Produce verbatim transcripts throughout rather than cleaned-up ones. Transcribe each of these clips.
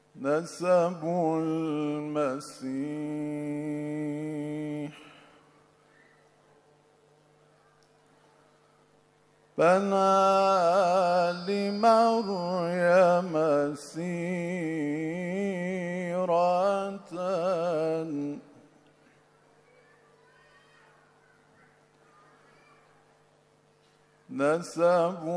نسب المسيح بنى لمريم سيرة نسب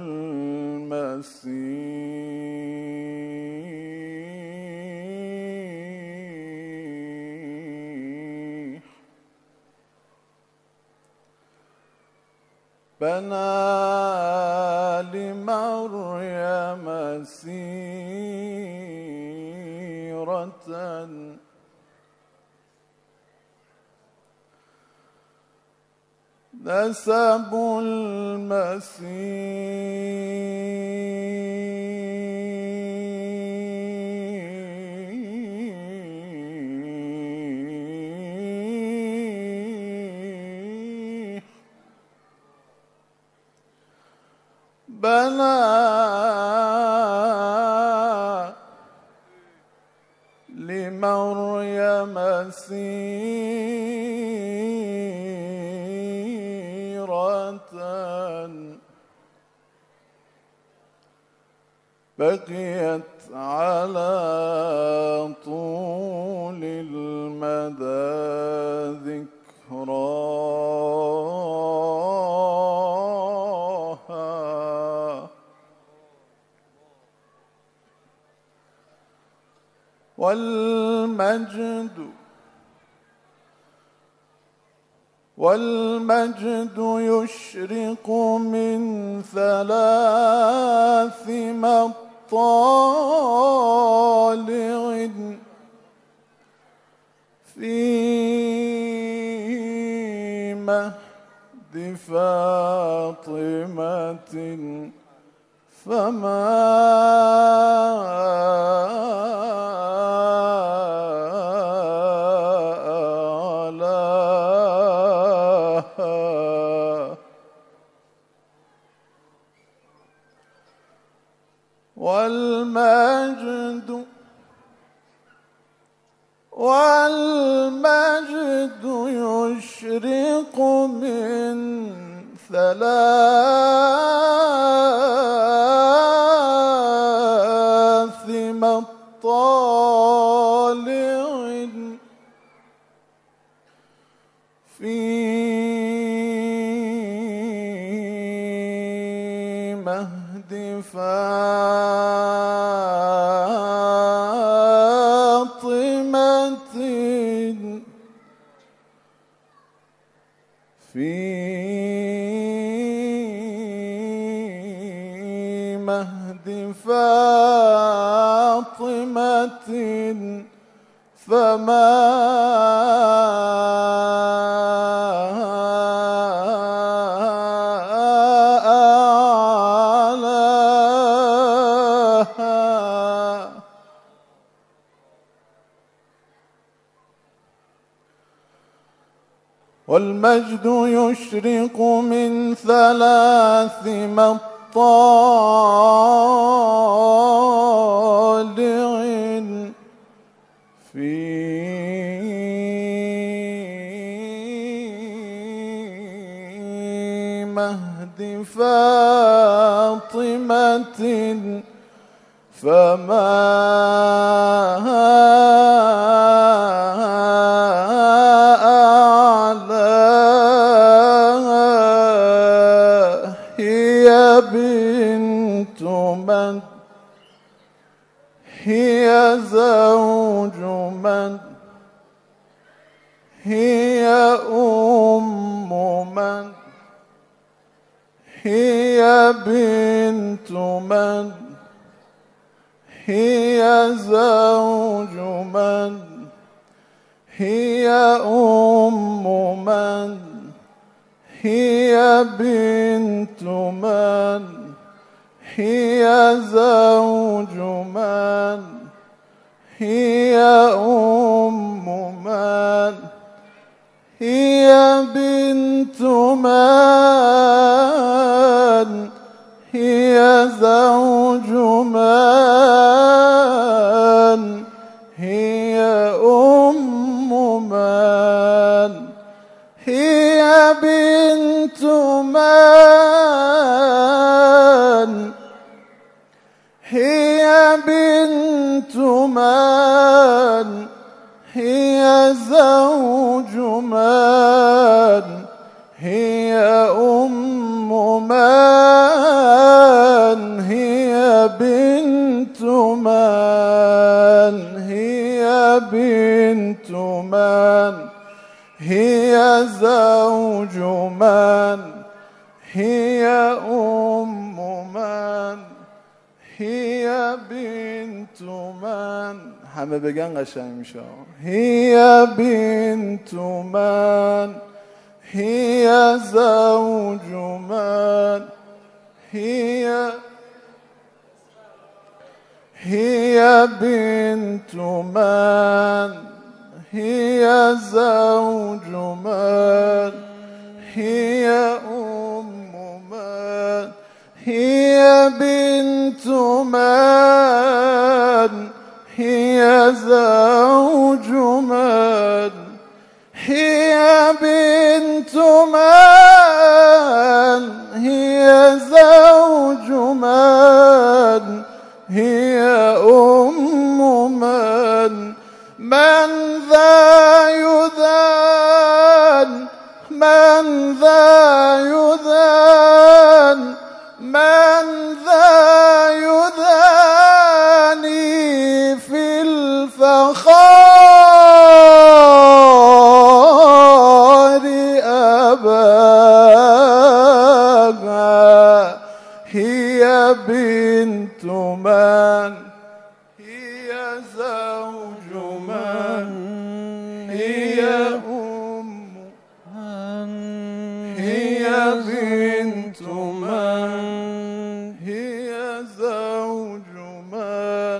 المسيح بنى لمريم سيرة نسب المسيح بنى لمريم سيرة بقيت على طول المدى ذكراها والمجد والمجد يشرق من ثلاث مطالع في مهد فاطمة فما والمجد والمجد يشرق من ثلاث مطالع في مهد فاطمة في مهد فاطمة فما والمجد يشرق من ثلاث مطالع في مهد فاطمة فما بنت من هي زوج من هي أم من هي بنت من هي زوج من هي أم من هي بنت من هي زوج من هي أم من هي بنت من هي زوج من بنت من هي زوج من هي أم من هي بنت من هي بنت من هي زوج من هي أم من هي بنت من. همه بگن قشنگ میشه. هي بنت من هي زوج من هي هي بنت من هي زوج من هي أم من هي بنت من هي زوج من هي بنت من هي زوج من هي أم من. من ذا يذان من ذا يذان من ذا يذاني في الفخار أباها. هي بنت من هي زوج من هي أم من هي بنت من هي زوج من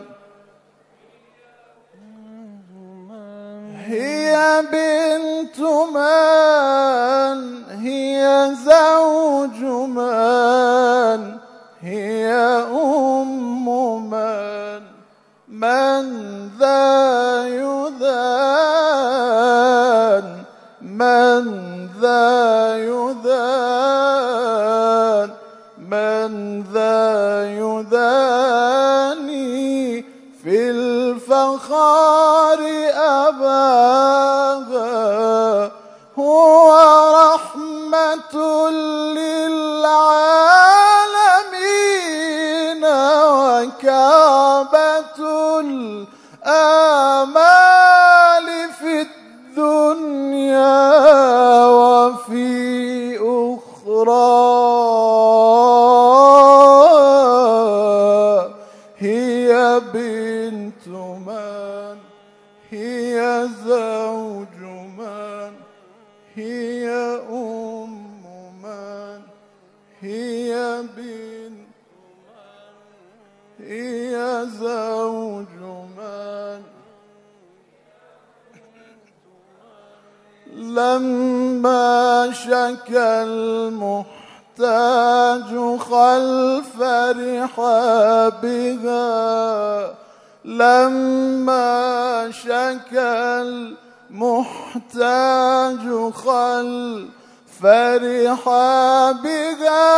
هي بنت من هي زوج من هي أم من. من ذا يذان من ذا يذان من ذا يذاني في الفخار أباها. هو رحمة للعالمين وكعبة الآمال في الدنيا وفي أخرى. هي بنت من هي زوج من هي أم من هي بنت هي زوج من. لما شكى المحتاج خلف رحابها لما شكى المحتاج خلف رحابها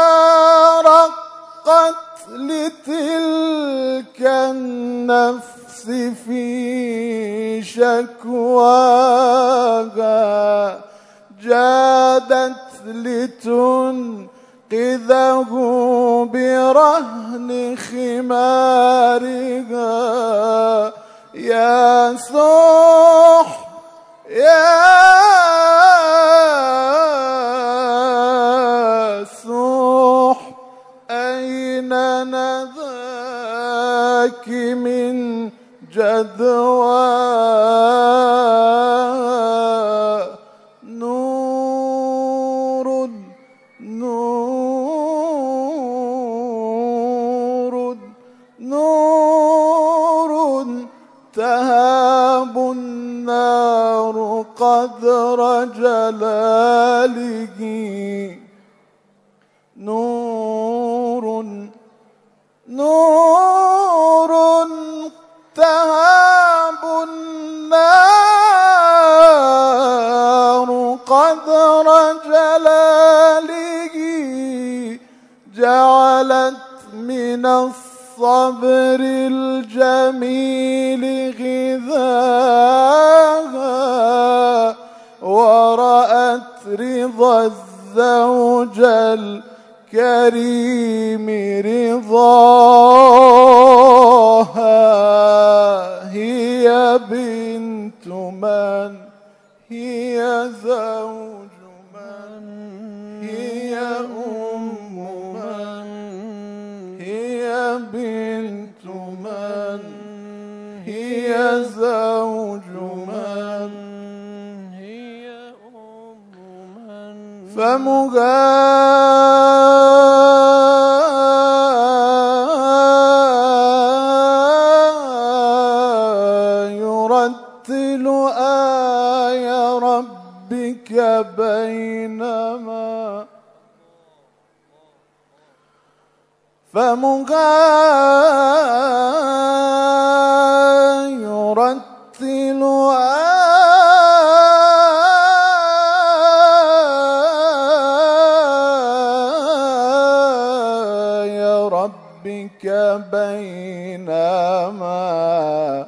رقت لتلك النفس في شكواها جادت لتنقذه برهن خمارها. يا صح يا صح أين نذاك من جدوى نور نور نور تهاب النار قدر جلاله نور نور تهاب النار قدر جلاله جعلت من الصلاة الصبر الجميل غذاها ورأت رضا الزوج الكريم رضاها. هي بنت من؟ هي زوج من؟ هي أم من؟ هي بنت من؟ هي زوج من؟ هي أم من؟ فمها يرتل آي ربك بينما فمها يرتل آي ربك بينما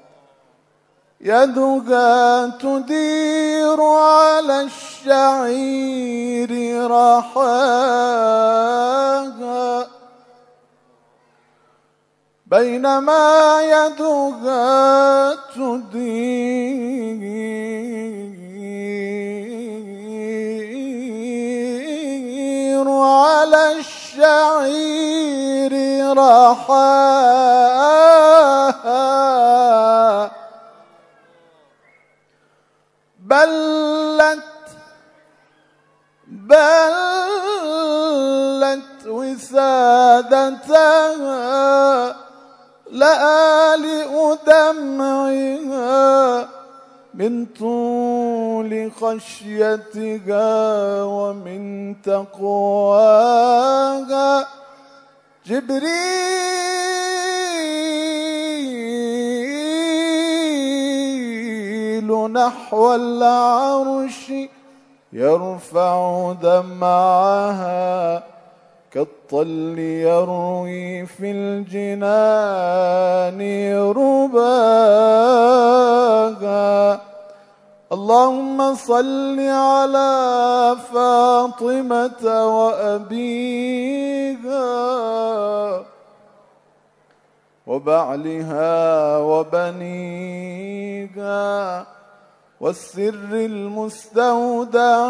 يدها تدير على الشعير رحاها. بينما يدها تدير على الشعير رحاها. بلت بلت وسادتها لآلئ دمعها من طول خشيتها ومن تقواها. جبريل نحو العرش يرفع دمعها كالطل يروي في الجنان رباها. اللهم صل على فاطمة وأبيها وبعلها وبنيها والسر المستودع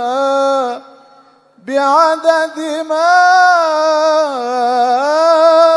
فيها بعدد ما